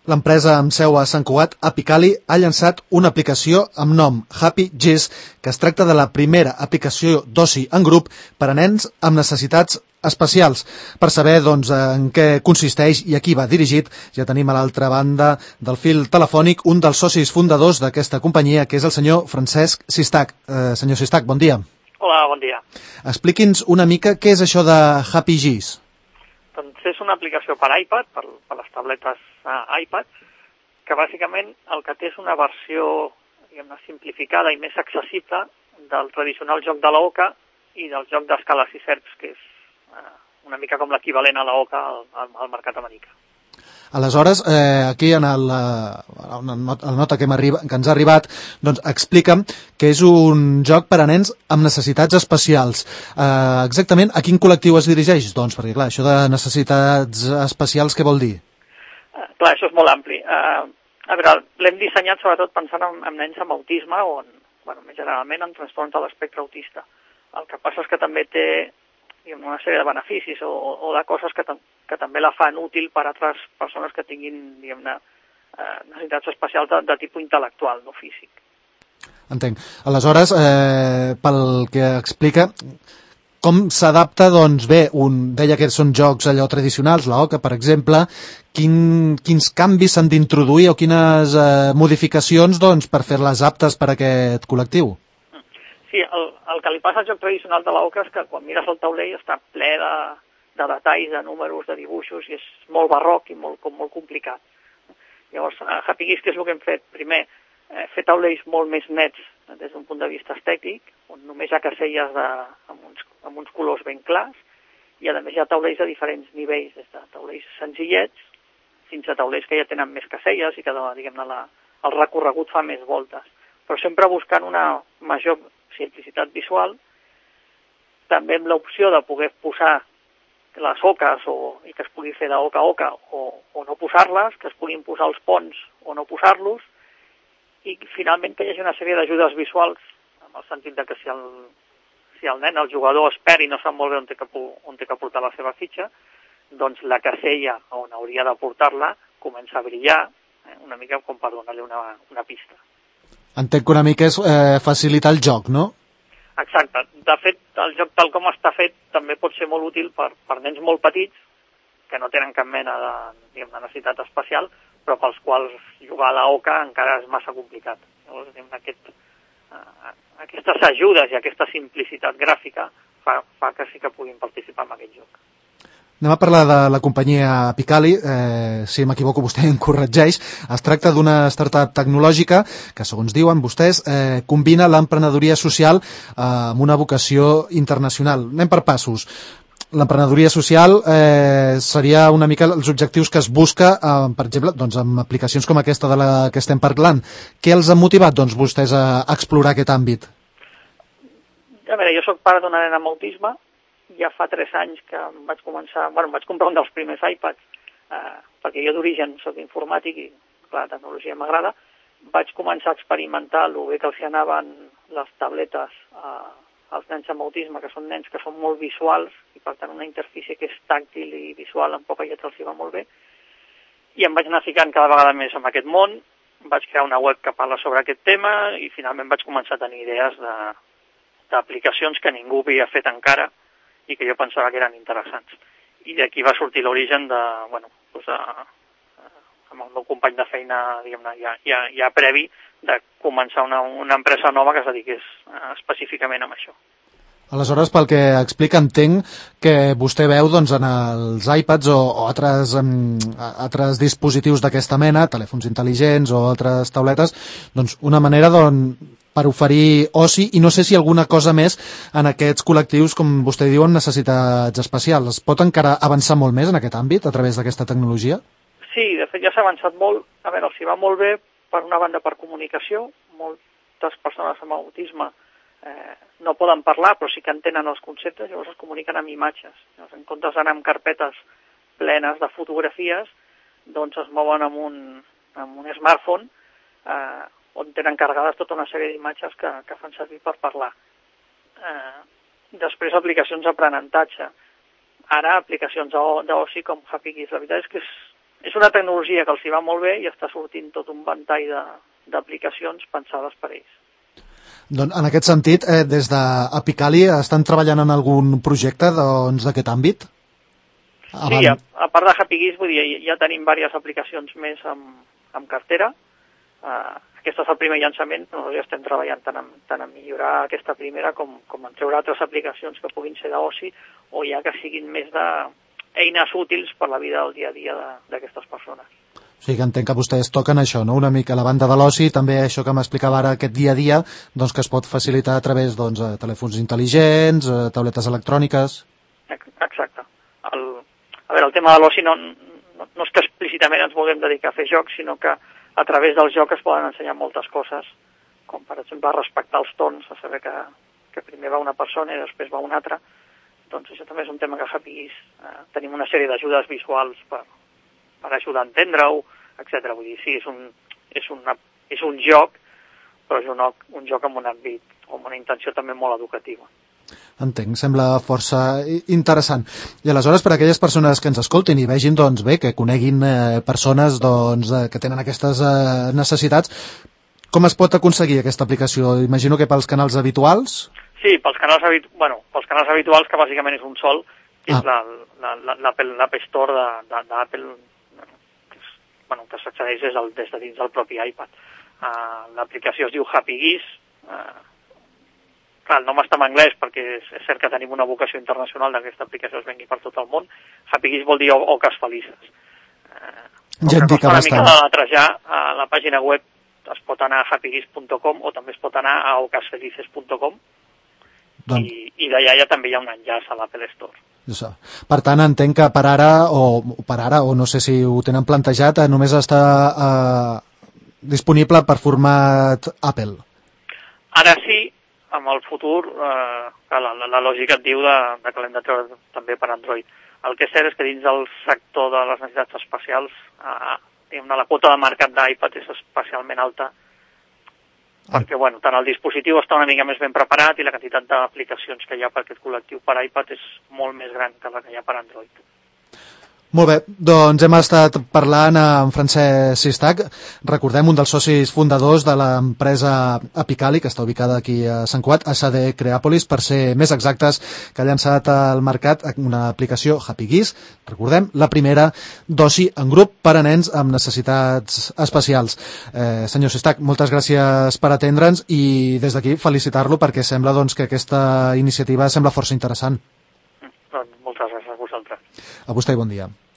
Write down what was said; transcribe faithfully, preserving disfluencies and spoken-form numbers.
L'empresa amb seu a Sant Cugat, Apicali, ha llançat una aplicació amb nom Happy Gis, que es tracta de la primera aplicació d'oci en grup per a nens amb necessitats especials. Per saber doncs, en què consisteix i a qui va dirigit, ja tenim a l'altra banda del fil telefònic un dels socis fundadors d'aquesta companyia, que és el senyor Francesc Sistac. Eh, senyor Sistac, bon dia. Hola, bon dia. Expliqui'ns una mica què és això de Happy Gis. Doncs és una aplicació per iPad, per, per les tabletes uh, iPad, que bàsicament el que té és una versió, diguem-ne, simplificada i més accessible del tradicional joc de l'oca i del joc d'escales i serps, que és uh, una mica com l'equivalent a l'oca al, al, al mercat americà. Aleshores, eh, aquí en el, la nota que, arriba, que ens ha arribat, doncs explica'm que és un joc per a nens amb necessitats especials. Eh, exactament a quin col·lectiu es dirigeix? Doncs perquè, clar, això de necessitats especials, què vol dir? Uh, clar, això és molt ampli. Uh, a veure, l'hem dissenyat sobretot pensant en, en nens amb autisme o, en, bueno, generalment en trastorns de l'espectre autista. El que passa és que també té una sèrie de beneficis o, o de coses que, que també la fan útil per a altres persones que tinguin, diguem-ne, eh, necessitats especials de, de tipus intel·lectual, no físic. Entenc. Aleshores, eh, pel que explica, com s'adapta, doncs bé, un, deia que són jocs allò tradicionals, l'oca, per exemple, quin, quins canvis s'han d'introduir o quines eh, modificacions doncs, per fer-les aptes per a aquest col·lectiu? Sí, el, el que li passa al joc tradicional de l'oca és que quan mires el taulell està ple de, de detalls, de números, de dibuixos, i és molt barroc i molt, com molt complicat. Llavors, a Happy Gis, que és el que hem fet? Primer, eh, fer taulells molt més nets des d'un punt de vista estètic, on només hi ha caselles de, amb, uns, amb uns colors ben clars, i a més hi ha taulells de diferents nivells, des de taulells senzillets fins a taulells que ja tenen més caselles i que, diguem-ne, la, el recorregut fa més voltes. Però sempre buscant una major simplicitat visual, també amb l'opció de poder posar les oques o, i que es pugui fer d'oca a oca o, o no posar-les, que es puguin posar els ponts o no posar-los, i finalment que hi hagi una sèrie d'ajudes visuals, en el sentit de que si el, si el nen, el jugador, es perd i no sap molt bé on té que, on té que portar la seva fitxa, doncs la casella on hauria de portar-la comença a brillar, eh, una mica com per donar-li una, una pista. Entenc que una mica és eh, facilitar el joc, no? Exacte. De fet, el joc tal com està fet també pot ser molt útil per, per nens molt petits, que no tenen cap mena de, diguem, de necessitat especial, però pels quals jugar a la oca encara és massa complicat. Llavors, diguem, aquest, uh, aquestes ajudes i aquesta simplicitat gràfica fa, fa que sí que puguin participar en aquest joc. Anem a parlar de la companyia Apicali, eh, si m'equivoco vostè em corregeix. Es tracta d'una startup tecnològica que, segons diuen vostès, eh, combina l'emprenedoria social eh, amb una vocació internacional. Anem per passos. L'emprenedoria social eh, seria una mica els objectius que es busca, eh, per exemple, doncs, amb aplicacions com aquesta de la que estem parlant. Què els ha motivat doncs, vostès a, a explorar aquest àmbit? A veure, jo soc pare d'una nena amb autisme. Ja fa tres anys que vaig començar, bueno, vaig comprar un dels primers iPads, eh, perquè jo d'origen soc informàtic i, clar, la tecnologia m'agrada. Vaig començar a experimentar el bé que els anaven les tabletes eh, als nens amb autisme, que són nens que són molt visuals, i per tant una interfície que és tàctil i visual amb poca lletra els hi va molt bé. I em vaig anar ficant cada vegada més en aquest món, vaig crear una web que parla sobre aquest tema i finalment vaig començar a tenir idees de, d'aplicacions que ningú havia fet encara i que jo pensava que eren interessants. I d'aquí va sortir l'origen de, bueno, doncs a, a, amb el meu company de feina, diguem-ne, ja, ja, ja previ, de començar una, una empresa nova que es dediqués específicament a això. Aleshores, pel que explica, entenc que vostè veu doncs, en els iPads o, o altres, um, altres dispositius d'aquesta mena, telèfons intel·ligents o altres tauletes, doncs, una manera doncs, per oferir oci i no sé si alguna cosa més en aquests col·lectius, com vostè diu, amb necessitats especials. Es pot encara avançar molt més en aquest àmbit a través d'aquesta tecnologia? Sí, de fet ja s'ha avançat molt. A veure, els hi va molt bé, per una banda, per comunicació. Moltes persones amb autisme eh, no poden parlar, però sí que entenen els conceptes, llavors es comuniquen amb imatges. Llavors, en comptes d'anar amb carpetes plenes de fotografies, doncs es mouen amb un, amb un smartphone eh, on tenen carregades tota una sèrie d'imatges que, que fan servir per parlar. Eh, després, aplicacions d'aprenentatge. Ara, aplicacions d'oci com Happy Gis. La veritat és que és és una tecnologia que els hi va molt bé i està sortint tot un ventall d'aplicacions pensades per ells. Doncs, en aquest sentit, eh, des d'Apicali estan treballant en algun projecte doncs, d'aquest àmbit? Sí, a, a part de HappyGeeks, vull dir, ja tenim diverses aplicacions més amb, amb cartera. Uh, aquest és el primer llançament, però nosaltres ja estem treballant tant en, tant en millorar aquesta primera com, com en treure altres aplicacions que puguin ser d'oci o ja que siguin més d'eines útils per la vida del dia a dia d'aquestes persones. O sigui que entenc que vostès toquen això, no? Una mica la banda de l'oci, també això que m'explicava ara aquest dia a dia, doncs que es pot facilitar a través doncs, de telèfons intel·ligents, tauletes electròniques... Exacte. El, a veure, el tema de l'oci no, no, no és que explícitament ens vulguem dedicar a fer jocs, sinó que a través del joc es poden ensenyar moltes coses, com per exemple respectar els torns, a saber que, que primer va una persona i després va una altra. Doncs això també és un tema que a HappyGeeks eh, tenim una sèrie d'ajudes visuals per, per ajudar a entendre-ho, etcètera. Vull dir, sí, és un, és una, és un joc, però és un, un joc amb un àmbit, amb una intenció també molt educativa. Entenc, sembla força interessant. I aleshores, per a aquelles persones que ens escoltin i vegin, doncs bé, que coneguin eh, persones doncs, eh, que tenen aquestes eh, necessitats, com es pot aconseguir aquesta aplicació? Imagino que pels canals habituals? Sí, pels canals, habitu bueno, pels canals habituals, que bàsicament és un sol, que ah. és l'App Store d'Apple, que, bueno, que s'accedeix des, des de dins del propi iPad. Uh, L'aplicació es diu HappyGeeks, uh, Clar, el nom està en anglès perquè és cert que tenim una vocació internacional que aquesta aplicació es vengui per tot el món. HappyGeeks vol dir oques felices. Eh, ja et dic una mica de letrejar a la pàgina web es pot anar a happygeeks punt com o també es pot anar a ocasfelices punt com doncs... i, i d'allà ja també hi ha un enllaç a l'Apple Store. Per tant, entenc que per ara, o per ara, o no sé si ho tenen plantejat, només està eh, disponible per format Apple. Ara sí, amb el futur, eh, la, la, la lògica et diu de, de que l'hem de treure també per Android. El que és cert és que dins del sector de les necessitats especials, eh, la quota de mercat d'iPad és especialment alta, perquè bueno, tant el dispositiu està una mica més ben preparat i la quantitat d'aplicacions que hi ha per aquest col·lectiu per iPad és molt més gran que la que hi ha per Android. Molt bé, doncs hem estat parlant amb Francesc Sistac, recordem un dels socis fundadors de l'empresa Apicali, que està ubicada aquí a Sant Cugat, a S D Creàpolis, per ser més exactes, que ha llançat al mercat una aplicació HappyGeeks, recordem, la primera d'oci en grup per a nens amb necessitats especials. Eh, senyor Sistac, moltes gràcies per atendre'ns i des d'aquí felicitar-lo perquè sembla doncs, que aquesta iniciativa sembla força interessant. Moltes gràcies a vosaltres. A vostè i bon dia.